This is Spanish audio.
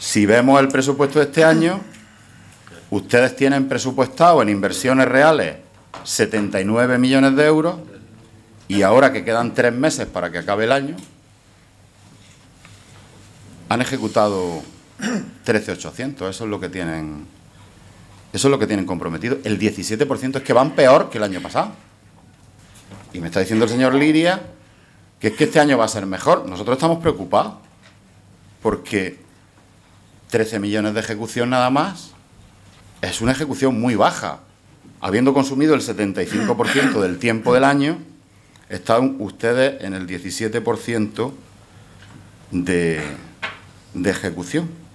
Si vemos el presupuesto de este año, ustedes tienen presupuestado en inversiones reales 79 millones de euros y ahora que quedan 3 meses para que acabe el año, han ejecutado 13.800. Eso es lo que tienen. Eso es lo que tienen comprometido. El 17% es que van peor que el año pasado. Y me está diciendo el señor Liria que es que este año va a ser mejor. Nosotros estamos preocupados porque 13 millones de ejecución nada más es una ejecución muy baja. Habiendo consumido el 75% del tiempo del año, están ustedes en el 17% de ejecución.